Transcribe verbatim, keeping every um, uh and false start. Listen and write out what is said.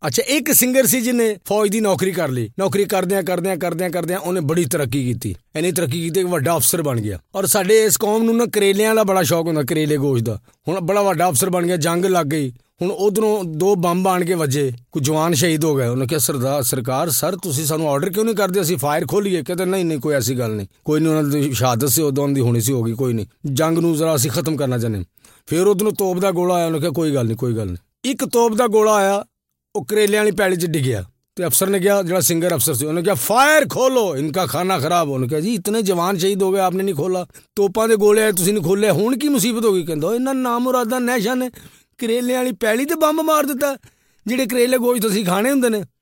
ਅੱਛਾ, ਇੱਕ ਸਿੰਗਰ ਸੀ ਜਿਹਨੇ ਫੌਜ ਦੀ ਨੌਕਰੀ ਕਰ ਲਈ। ਨੌਕਰੀ ਕਰਦਿਆਂ ਕਰਦਿਆਂ ਕਰਦਿਆਂ ਕਰਦਿਆਂ ਉਹਨੇ ਬੜੀ ਤਰੱਕੀ ਕੀਤੀ, ਇੰਨੀ ਤਰੱਕੀ ਕੀਤੀ ਕਿ ਵੱਡਾ ਅਫਸਰ ਬਣ ਗਿਆ। ਔਰ ਸਾਡੇ ਇਸ ਕੌਮ ਨੂੰ ਨਾ ਕਰੇਲਿਆਂ ਦਾ ਬੜਾ ਸ਼ੌਕ ਹੁੰਦਾ, ਕਰੇਲੇ ਗੋਸ਼ਤ ਦਾ। ਹੁਣ ਬੜਾ ਵੱਡਾ ਅਫਸਰ ਬਣ ਗਿਆ, ਜੰਗ ਲੱਗ ਗਈ। ਹੁਣ ਉੱਧਰੋਂ ਦੋ ਬੰਬ ਆਣ ਕੇ ਵੱਜੇ, ਕੋਈ ਜਵਾਨ ਸ਼ਹੀਦ ਹੋ ਗਏ। ਉਹਨੇ ਕਿਹਾ ਸਰਦਾਰ ਸਰਕਾਰ ਸਰ ਤੁਸੀਂ ਸਾਨੂੰ ਆਰਡਰ ਕਿਉਂ ਨਹੀਂ ਕਰਦੇ, ਅਸੀਂ ਫਾਇਰ ਖੋਲੀਏ? ਕਹਿੰਦੇ ਨਹੀਂ ਨਹੀਂ ਕੋਈ ਐਸੀ ਗੱਲ ਨਹੀਂ, ਕੋਈ ਨਹੀਂ, ਉਹਨਾਂ ਦੀ ਸ਼ਹਾਦਤ ਸੀ ਉਦੋਂ ਦੀ ਹੋਣੀ ਸੀ, ਹੋ ਗਈ, ਕੋਈ ਨਹੀਂ, ਜੰਗ ਨੂੰ ਜ਼ਰਾ ਅਸੀਂ ਖ਼ਤਮ ਕਰਨਾ ਚਾਹੁੰਦੇ। ਫਿਰ ਉੱਧਰੋਂ ਤੋਪ ਦਾ ਗੋਲਾ ਆਇਆ, ਉਹਨੇ ਕਿਹਾ ਕੋਈ ਗੱਲ ਨਹੀਂ ਕੋਈ ਗੱਲ ਨਹੀਂ। ਇੱਕ ਤੋਪ ਦਾ ਗੋਲਾ ਆਇਆ, ਉਹ ਕਰੇਲਿਆਂ ਵਾਲੀ ਪੈਲੀ 'ਚ ਡਿੱਗਿਆ ਤੇ ਅਫਸਰ ਨੇ ਕਿਹਾ, ਜਿਹੜਾ ਸਿੰਗਰ ਅਫਸਰ ਸੀ, ਉਹਨੇ ਕਿਹਾ ਫਾਇਰ ਖੋਲੋ, ਇਨਕਾ ਖਾਨਾ ਖਰਾਬ। ਉਹਨੇ ਕਿਹਾ ਜੀ ਇਤਨੇ ਜਵਾਨ ਸ਼ਹੀਦ ਹੋ ਗਏ, ਆਪਨੇ ਨਹੀਂ ਖੋਲਾ, ਤੋਪਾਂ ਦੇ ਗੋਲੇ ਆਏ ਤੁਸੀਂ ਨਹੀਂ ਖੋਲੇ, ਹੁਣ ਕੀ ਮੁਸੀਬਤ ਹੋ ਗਈ? ਕਹਿੰਦਾ ਇਹਨਾਂ ਨਾਮੁਰਾਦਾਂ ਨਹਿਸ਼ਾ ਨੇ ਕਰੇਲਿਆਂ ਵਾਲੀ ਪੈਲੀ ਤੇ ਬੰਬ ਮਾਰ ਦਿੱਤਾ, ਜਿਹੜੇ ਕਰੇਲੇ ਗੋਸ਼ਤ ਅਸੀਂ ਖਾਣੇ ਹੁੰਦੇ ਨੇ।